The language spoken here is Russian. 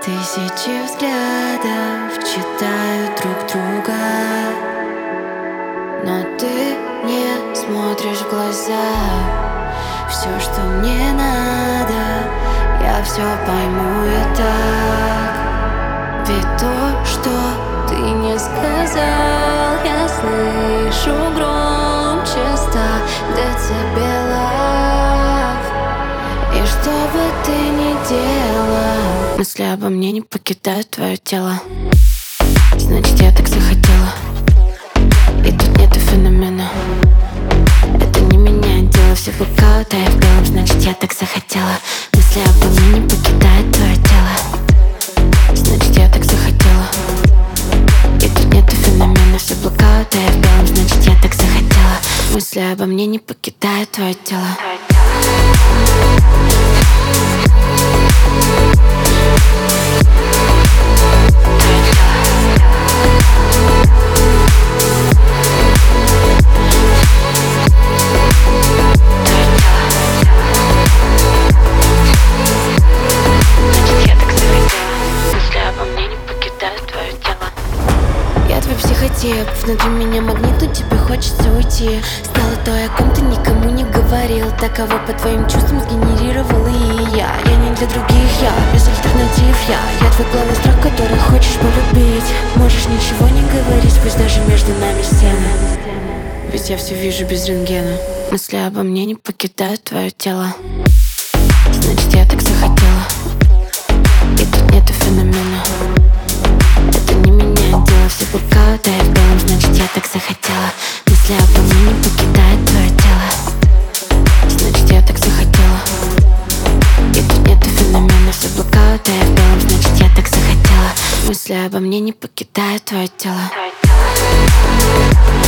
Тысячи взглядов читают друг друга, но ты не смотришь в глаза. Все, что мне надо, я все пойму и так. Ведь то, что ты не сказал, я слышу громче 100 децибелов. И что бы ты ни делал, мысли обо мне не покидают твое тело. Значит, я так захотела, и тут нету феномена. Это не меняет дело, все блокауты, я в белом. Значит, я так захотела, мысли обо мне не покидают твое тело. Значит, я так захотела, и тут нету феномена. Все блокауты, я в белом. Значит, я так захотела, мысли обо мне не покидают твое тело. Я твой психотип, внутри меня магнит, но тебе хочется уйти. Стало той, о ком ты никому не говорил. Так кого по твоим чувствам сгенерировал и я. Я не для других, я без альтернатив. Я твой главный страх, который хочешь полюбить. Можешь ничего не говорить, пусть даже между нами стены. Ведь я все вижу без рентгена. Мысли обо мне не покидают твое тело. Значит, я так захотела, и тут нету феномена. Это не меняет дело, все блокауты, я в белом. Значит, я так захотела, мысли обо мне не покидают твое тело. Значит, я так захотела, и тут нету феномена. Все блокауты, я в белом. Значит, я так захотела, мысли обо мне не покидают твое тело.